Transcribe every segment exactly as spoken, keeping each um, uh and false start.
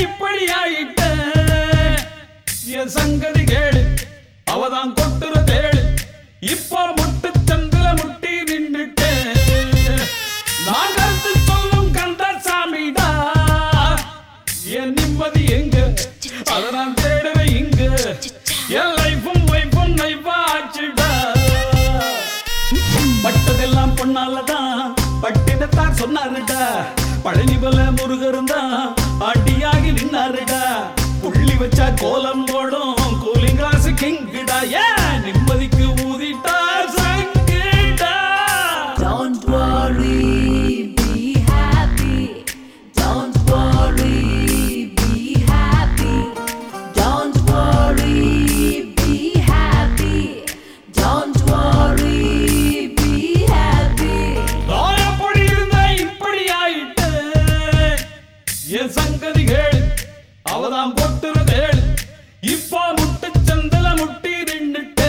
இப்படி ஆயிட்ட என் சங்கதி கேளு அவதான் கொட்டுற தேடு இப்ப முட்டு சந்தில முட்டி நின்றுட்டு நான் கருத்து சொல்லும் கந்தசாமிடா என் நிம்மதி எங்க அத நான் தேடுவேன் இங்க என் லைஃபும் வைஃபும் நைஃபா ஆச்சுடா பட்டதெல்லாம் பொண்ணாலதான் பட்டினத்தான் சொன்னாருடா பழனி பல முருகருந்தா அடியாகி நின்னாருடா புள்ளி வச்சா கோலம் போடும் கூலிங் கிளாஸ் கிங்கிடா ஏன் நிம்மதிக்கு ஊதிட்டா சங்கிடா. Don't worry, be happy. Don't worry, be happy. Don't worry, be happy. Don't worry, be happy. நான் எப்படி இருந்த இப்படி ஆயிட்டு என் சங்கதி கேளு அவதான் கொட்டுற தேடு இப்ப முட்டு சந்தல முட்டி நின்னுட்டு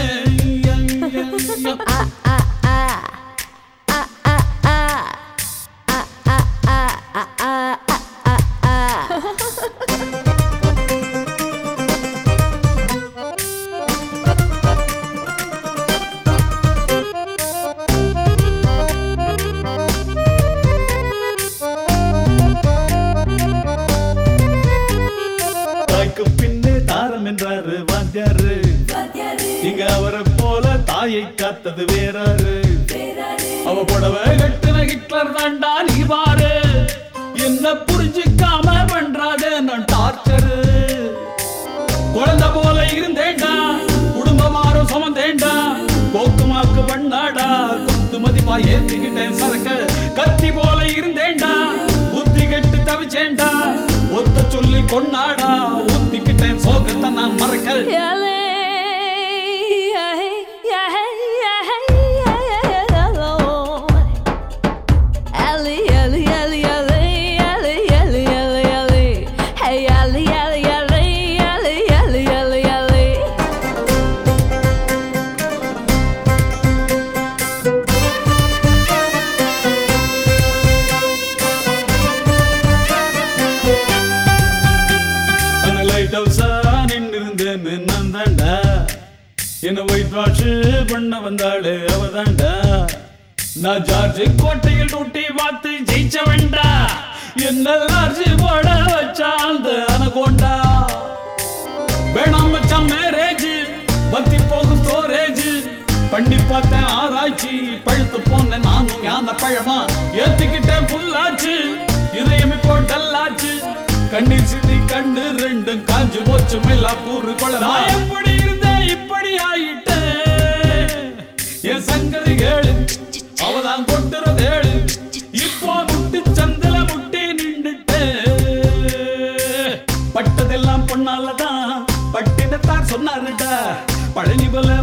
பின்னே தாரம் என்றாரு வாத்தியாரு இங்க அவரை போல தாயை காத்தது வேறாரு அவ புடவை கட்டுன ஹிட்லர் தாண்டா நீ பாரு என்ன புரிஞ்சுக்காம பண்றாதே நான் டார்ச்சரு குழந்தை போல இருந்தேண்டா குடும்பமாரும் சுமந்தேண்டா கோக்குமாக்கு பண்ணாடா குத்து மதிப்பா ஏத்திக்கிட்டேன் சரக்க கத்தி போல இருந்தேண்டா புத்தி கெட்டு தவிச்சேண்டா ஒத்த சொல்லி கொண்டாடா ஊத்திக்கிட்டேன் சோகத்தை நான் மறக்கல் என்ன ஒயிட் வாஷ் பண்ண வந்தாளு அவதாண்டா நான் ஜார்ஜ் கோட்டையில் டூட்டி பார்த்து ஜெயிச்ச வேண்டா என்ன லார்ஜி போட வச்சா அந்த அனகோண்டா வேணாம் மச்சான் மேரேஜ் பத்தி போகும் ஸ்டோரேஜ் பண்ணி பார்த்தேன் ஆராய்ச்சி பழுத்து போன நானும் யான பழமா ஏத்துக்கிட்டேன் புல்லாச்சு இதயம் இப்போ டல்லாச்சு கண்ணீர் சிந்தி கண்டு ரெண்டு காஞ்சு போச்சு மேலா கூறு கொள்ள எப்படி இருந்த இப்படி ஆயிட்ட என் சங்கதி கேளு அவதான் கொட்டுற தேடு இப்போ முட்டு சந்தில முட்டி நின்றுட்டு பட்டதெல்லாம் பொண்ணாலதான் பட்டினத்தான் சொன்னாருடா பழனி பல